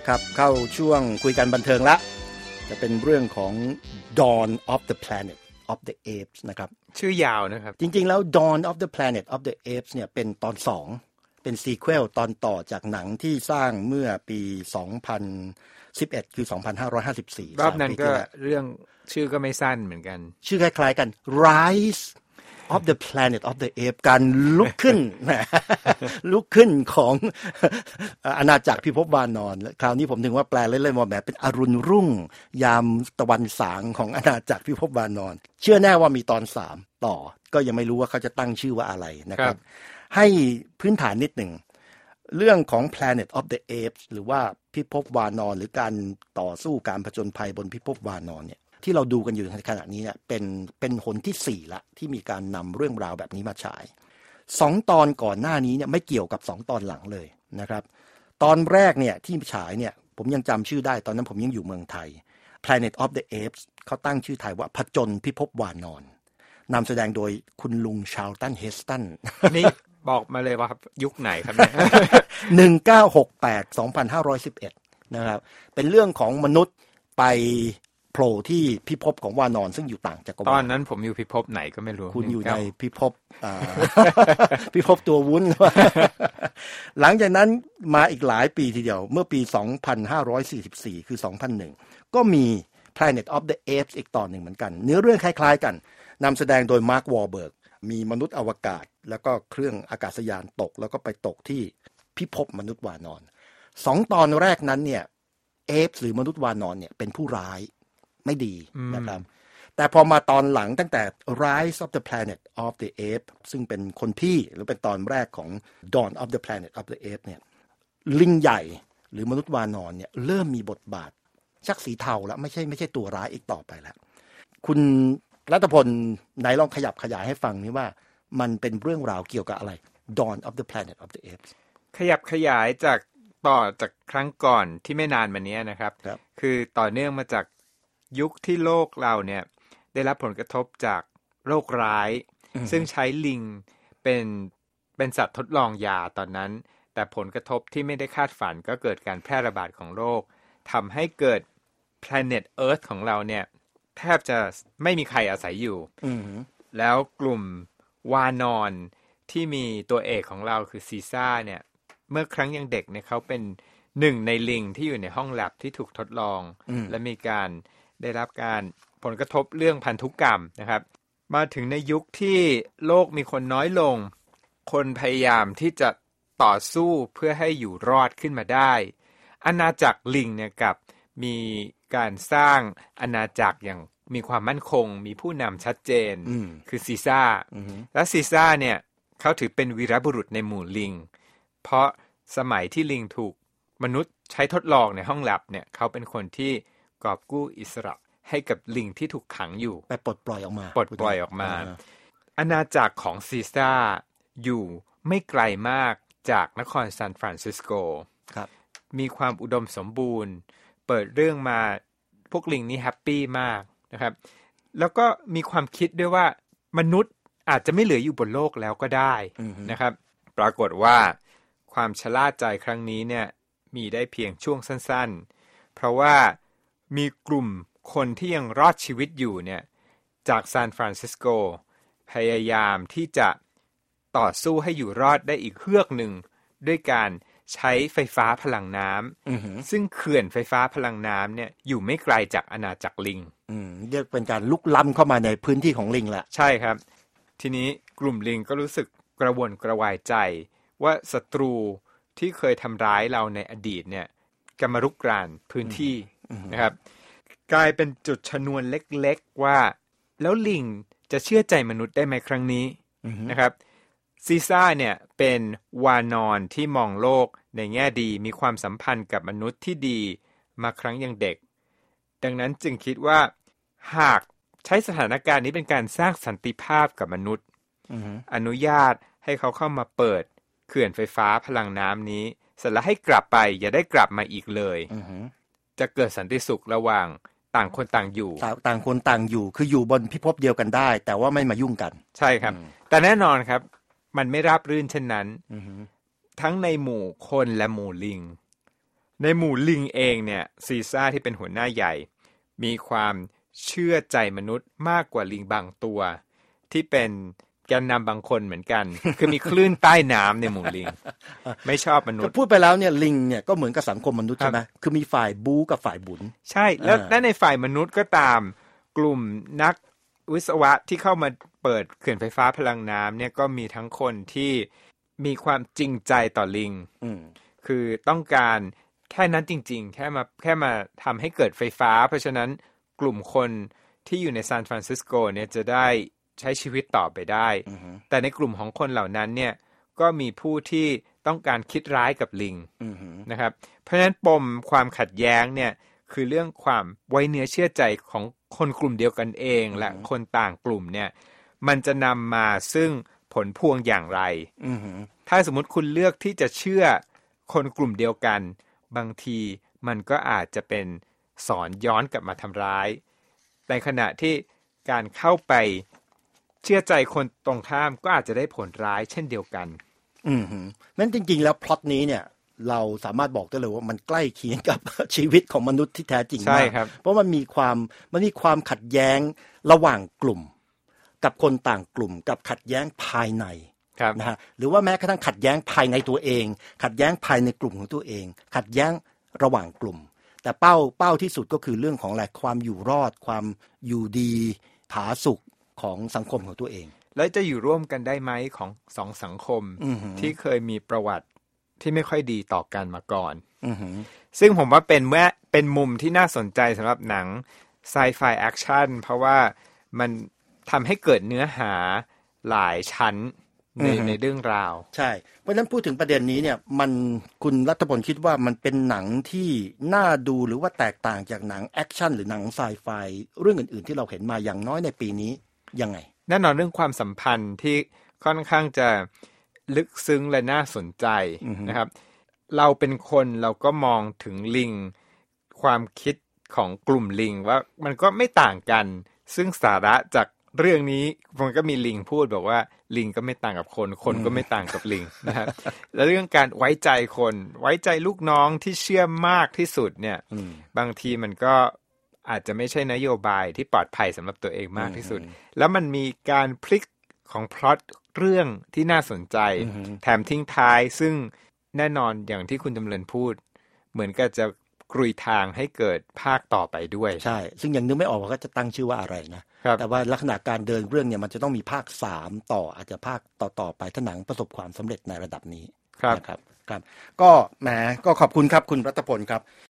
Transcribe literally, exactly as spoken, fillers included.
ครับเข้าช่วงคุยกันบันเทิงละจะเป็นเรื่องของ Dawn of the Planet of the Apes นะครับชื่อยาวนะครับจริงๆแล้ว Dawn of the Planet of the Apes เนี่ยเป็นตอนสองเป็นซีเควลตอนต่อจากหนังที่สร้างเมื่อปีสองพันสิบเอ็ดคือสองพันห้าร้อยห้าสิบสี่รอบนั้นก็เรื่องชื่อก็ไม่สั้นเหมือนกันชื่อคล้ายๆกัน Rise of the Planet of the Apes การลุกขึ้น ลุกขึ้นของอาณาจักรพิภพวานอนคราวนี้ผมถึงว่าแปลเล่นๆว่าแบบเป็นอรุณรุ่งยามตะวันสางของอาณาจักรพิภพวานอนเชื่อแน่ว่ามีตอนสามต่อก็ยังไม่รู้ว่าเขาจะตั้งชื่อว่าอะไรนะครับให้พื้นฐานนิดหนึ่งเรื่องของ Planet of the Apes หรือว่าพิภพวานอนหรือการต่อสู้การผจญภัยบนพิภพวานอนเนี่ยที่เราดูกันอยู่ในขณะนี้เนี่ยเป็นเป็นหนที่สี่ละที่มีการนำเรื่องราวแบบนี้มาฉายสองตอนก่อนหน้านี้เนี่ยไม่เกี่ยวกับสองตอนหลังเลยนะครับตอนแรกเนี่ยที่ฉายเนี่ยผมยังจำชื่อได้ตอนนั้นผมยังอยู่เมืองไทย Planet of the Apes เขาตั้งชื่อไทยว่าผจญพิภพวานอนนำแสดงโดยคุณลุงชาร์ลตันเฮสตันนี่บอกมาเลยว่าครับยุคไหนครับเนี่ยหนึ่งพันเก้าร้อยหกสิบแปด สองพันห้าร้อยสิบเอ็ด นะครับเป็นเรื่องของมนุษย์ไปโผล่ที่พิภพของวานอนซึ่งอยู่ต่างจักรวาลตอนนั้นผมอยู่พิภพไหนก็ไม่รู้คุณอยู่ในพิภพอ่า พิภพตัววุ้น หลังจากนั้นมาอีกหลายปีทีเดียวเมื่อปีสองพันห้าร้อยสี่สิบสี่คือสองพันหนึ่งก็มี Planet of the Apes อีกตอนหนึ่งเหมือนกันเนื้อเรื่องคล้ายๆกันนำแสดงโดยมาร์ควอร์เบิร์กมีมนุษย์อวกาศแล้วก็เครื่องอากาศยานตกแล้วก็ไปตกที่พิภพมนุษย์วานอนสองตอนแรกนั้นเนี่ยเอฟหรือมนุษย์วานอนเนี่ยเป็นผู้ร้ายไม่ดีนะครับแต่พอมาตอนหลังตั้งแต่ Rise of the Planet of the Apes ซึ่งเป็นคนพี่หรือเป็นตอนแรกของ Dawn of the Planet of the Apes เนี่ยลิงใหญ่หรือมนุษย์วานอนเนี่ยเริ่มมีบทบาทชักสีเทาแล้วไม่ใช่ไม่ใช่ตัวร้ายอีกต่อไปแล้วคุณรัตพลไหนลองขยับขยายให้ฟังนี่ว่ามันเป็นเรื่องราวเกี่ยวกับอะไร Dawn of the Planet of the Apes ขยับขยายจากต่อจากครั้งก่อนที่ไม่นานมานี้นะครับครับคือต่อเนื่องมาจากยุคที่โลกเราเนี่ยได้รับผลกระทบจากโรคร้ายซึ่งใช้ลิงเป็นเป็นสัตว์ทดลองยาตอนนั้นแต่ผลกระทบที่ไม่ได้คาดฝันก็เกิดการแพร่ระบาดของโรคทำให้เกิด Planet Earth ของเราเนี่ยแทบจะไม่มีใครอาศัยอยู่แล้วกลุ่มวานอนที่มีตัวเอกของเราคือซีซ่าเนี่ยเมื่อครั้งยังเด็กเนี่ยเขาเป็นหนึ่งในลิงที่อยู่ในห้องแลบที่ถูกทดลองและมีการได้รับการผลกระทบเรื่องพันธุกรรมนะครับมาถึงในยุคที่โลกมีคนน้อยลงคนพยายามที่จะต่อสู้เพื่อให้อยู่รอดขึ้นมาได้อาณาจักรลิงเนี่ยกับมีการสร้างอาณาจักรอย่างมีความมั่นคงมีผู้นำชัดเจนคือซีซ่าและซีซ่าเนี่ยเขาถือเป็นวีรบุรุษในหมู่ลิงเพราะสมัยที่ลิงถูกมนุษย์ใช้ทดลองในห้องแลบเนี่ยเขาเป็นคนที่กอบกู้อิสระให้กับลิงที่ถูกขังอยู่ไปปลดปล่อยออกมาปลดปล่อยออกมาอาณาจักรของซีซ่าอยู่ไม่ไกลมากจากนครซานฟรานซิสโกครับมีความอุดมสมบูรณ์เปิดเรื่องมาพวกลิงนี่แฮปปี้มากนะครับแล้วก็มีความคิดด้วยว่ามนุษย์อาจจะไม่เหลืออยู่บนโลกแล้วก็ได้นะครับปรากฏว่าความชะล่าใจครั้งนี้เนี่ยมีได้เพียงช่วงสั้นๆเพราะว่ามีกลุ่มคนที่ยังรอดชีวิตอยู่เนี่ยจากซานฟรานซิสโกพยายามที่จะต่อสู้ให้อยู่รอดได้อีกเฮือกหนึ่งด้วยการใช้ไฟฟ้าพลังน้ำซึ่งเขื่อนไฟฟ้าพลังน้ำเนี่ยอยู่ไม่ไกลจากอาณาจักรลิงเรียกเป็นการลุกล้ำเข้ามาในพื้นที่ของลิงแหละใช่ครับทีนี้กลุ่มลิงก็รู้สึกกระวนกระวายใจว่าศัตรูที่เคยทำร้ายเราในอดีตเนี่ยจะมารุกรานพื้นที่นะครับกลายเป็นจุดชนวนเล็กๆว่าแล้วลิงจะเชื่อใจมนุษย์ได้ไหมครั้งนี้นะครับซีซ่าเนี่ยเป็นวานอนที่มองโลกในแง่ดีมีความสัมพันธ์กับมนุษย์ที่ดีมาครั้งยังเด็กดังนั้นจึงคิดว่าหากใช้สถานการณ์นี้เป็นการสร้างสันติภาพกับมนุษย์ uh-huh. อนุญาตให้เขาเข้ามาเปิดเขื่อนไฟฟ้าพลังน้ำนี้เสร็จแล้วให้กลับไปอย่าได้กลับมาอีกเลย uh-huh. จะเกิดสันติสุขระหว่างต่างคนต่างอยู่ต่างคนต่างอยู่คืออยู่บนพิภพเดียวกันได้แต่ว่าไม่มายุ่งกันใช่ครับ uh-huh. แต่แน่นอนครับมันไม่ราบรื่นเช่นนั้น uh-huh. ทั้งในหมู่คนและหมู่ลิงในหมู่ลิงเองเนี่ยซีซ่าที่เป็นหัวหน้าใหญ่มีความเชื่อใจมนุษย์มากกว่าลิงบางตัวที่เป็นแกนนำบางคนเหมือนกัน คือมีคลื่นใต้น้ำในหมู่ลิง ไม่ชอบมนุษย์พูดไปแล้วเนี่ยลิงเนี่ยก็เหมือนกับสังคมมนุษย์ใช่ไหมคือมีฝ่ายบู๊กับฝ่ายบุญใช่แล้วในฝ่ายมนุษย์ก็ตามกลุ่มนักวิศวะที่เข้ามาเปิดเขื่อนไฟฟ้าพลังน้ำเนี่ยก็มีทั้งคนที่มีความจริงใจต่อลิงคือต้องการแค่นั้นจริงๆแค่มาแค่มาทำให้เกิดไฟฟ้าเพราะฉะนั้นกลุ่มคนที่อยู่ในซานฟรานซิสโกเนี่ยจะได้ใช้ชีวิตต่อไปได้ uh-huh. แต่ในกลุ่มของคนเหล่านั้นเนี่ยก็มีผู้ที่ต้องการคิดร้ายกับลิง uh-huh. นะครับเพราะฉะนั้นปมความขัดแย้งเนี่ยคือเรื่องความไว้เนื้อเชื่อใจของคนกลุ่มเดียวกันเอง uh-huh. และคนต่างกลุ่มเนี่ยมันจะนำมาซึ่งผลพวงอย่างไร uh-huh. ถ้าสมมุติคุณเลือกที่จะเชื่อคนกลุ่มเดียวกันบางทีมันก็อาจจะเป็นสอนย้อนกลับมาทำร้ายในขณะที่การเข้าไปเชื่อใจคนตรงข้ามก็อาจจะได้ผลร้ายเช่นเดียวกันอืมนั้นจริงๆแล้วพล็อตนี้เนี่ยเราสามารถบอกได้เลยว่ามันใกล้เคียงกับชีวิตของมนุษย์ที่แท้จริงมากเพราะมันมีความมันมีความขัดแย้งระหว่างกลุ่มกับคนต่างกลุ่มกับขัดแย้งภายในนะฮะหรือว่าแม้กระทั่งขัดแย้งภายในตัวเองขัดแย้งภายในกลุ่มของตัวเองขัดแย้งระหว่างกลุ่มแต่เป้าเป้าที่สุดก็คือเรื่องของแหละความอยู่รอดความอยู่ดีผาสุกของสังคมของตัวเองแล้วจะอยู่ร่วมกันได้ไหมของสองสังคมที่เคยมีประวัติที่ไม่ค่อยดีต่อกันมาก่อนซึ่งผมว่าเป็นเมื่อเป็นมุมที่น่าสนใจสำหรับหนังไซไฟแอคชั่นเพราะว่ามันทำให้เกิดเนื้อหาหลายชั้นในในเรื่องราวใช่เพราะฉะนั้นพูดถึงประเด็นนี้เนี่ยมันคุณรัฐพลคิดว่ามันเป็นหนังที่น่าดูหรือว่าแตกต่างจากหนังแอคชั่นหรือหนังไซไฟเรื่องอื่นๆที่เราเห็นมาอย่างน้อยในปีนี้ยังไงแน่นอนเรื่องความสัมพันธ์ที่ค่อนข้างจะลึกซึ้งและน่าสนใจนะครับเราเป็นคนเราก็มองถึงลิงความคิดของกลุ่มลิงว่ามันก็ไม่ต่างกันซึ่งสาระจากเรื่องนี้มันก็มีลิงพูดบอกว่าลิงก็ไม่ต่างกับคนคนก็ไม่ต่างกับลิงนะครับแล้วเรื่องการไว้ใจคนไว้ใจลูกน้องที่เชื่อมากที่สุดเนี่ยบางทีมันก็อาจจะไม่ใช่นโยบายที่ปลอดภัยสำหรับตัวเองมากที่สุดแล้วมันมีการพลิกของพล็อตเรื่องที่น่าสนใจแถมทิ้งท้ายซึ่งแน่นอนอย่างที่คุณจำเริญพูดเหมือนกับจะกรุยทางให้เกิดภาคต่อไปด้วยใช่ซึ่งยังนึกไม่ออกว่าจะตั้งชื่อว่าอะไรนะแต่ว่าลักษณะการเดินเรื่องเนี่ยมันจะต้องมีภาคสามต่ออาจจะภาคต่อๆไปถ้าหนังประสบความสำเร็จในระดับนี้ครับนะครับครับก็แหมก็ขอบคุณครับคุณรัตพลครับ